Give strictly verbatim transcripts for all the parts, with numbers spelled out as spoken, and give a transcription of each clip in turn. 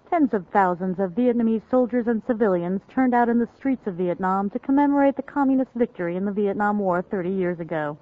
Tens of thousands of Vietnamese soldiers and civilians turned out in the streets of Vietnam to commemorate the communist victory in the Vietnam War thirty years ago.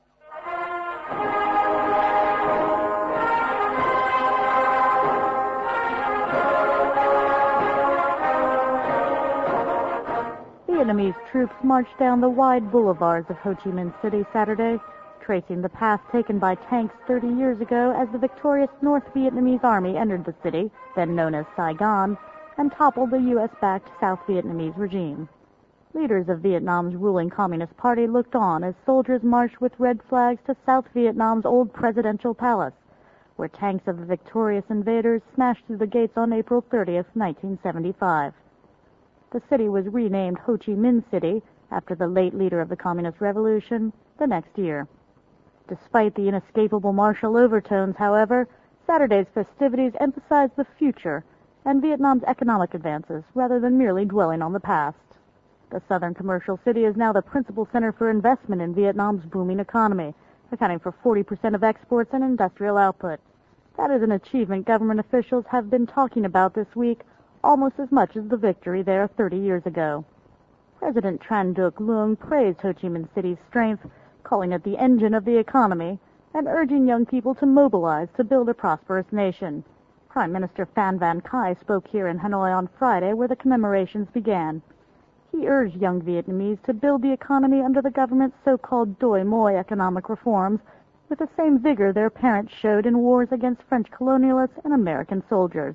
Vietnamese troops marched down the wide boulevards of Ho Chi Minh City Saturday, tracing the path taken by tanks thirty years ago as the victorious North Vietnamese Army entered the city, then known as Saigon, and toppled the U S-backed South Vietnamese regime. Leaders of Vietnam's ruling Communist Party looked on as soldiers marched with red flags to South Vietnam's old presidential palace, where tanks of the victorious invaders smashed through the gates on April thirtieth, nineteen seventy-five. The city was renamed Ho Chi Minh City after the late leader of the Communist Revolution the next year. Despite the inescapable martial overtones, however, Saturday's festivities emphasized the future and Vietnam's economic advances rather than merely dwelling on the past. The southern commercial city is now the principal center for investment in Vietnam's booming economy, accounting for forty percent of exports and industrial output. That is an achievement government officials have been talking about this week almost as much as the victory there thirty years ago. President Tran Duc Luong praised Ho Chi Minh City's strength, calling it the engine of the economy, and urging young people to mobilize to build a prosperous nation. Prime Minister Phan Van Khai spoke here in Hanoi on Friday, where the commemorations began. He urged young Vietnamese to build the economy under the government's so-called Doi Moi economic reforms with the same vigor their parents showed in wars against French colonialists and American soldiers.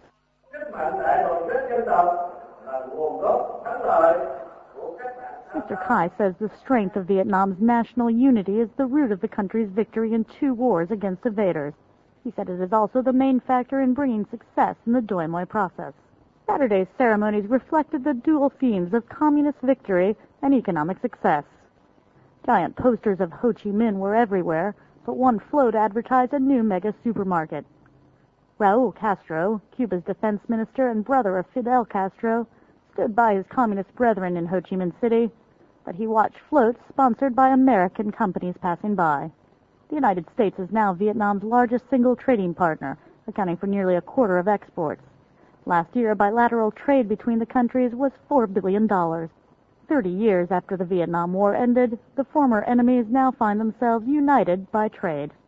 Mister Khai says the strength of Vietnam's national unity is the root of the country's victory in two wars against invaders. He said it is also the main factor in bringing success in the Doi Moi process. Saturday's ceremonies reflected the dual themes of communist victory and economic success. Giant posters of Ho Chi Minh were everywhere, but one float advertised a new mega supermarket. Raul Castro, Cuba's defense minister and brother of Fidel Castro, stood by his communist brethren in Ho Chi Minh City, but he watched floats sponsored by American companies passing by. The United States is now Vietnam's largest single trading partner, accounting for nearly a quarter of exports. Last year, bilateral trade between the countries was four billion dollars. Thirty years after the Vietnam War ended, the former enemies now find themselves united by trade.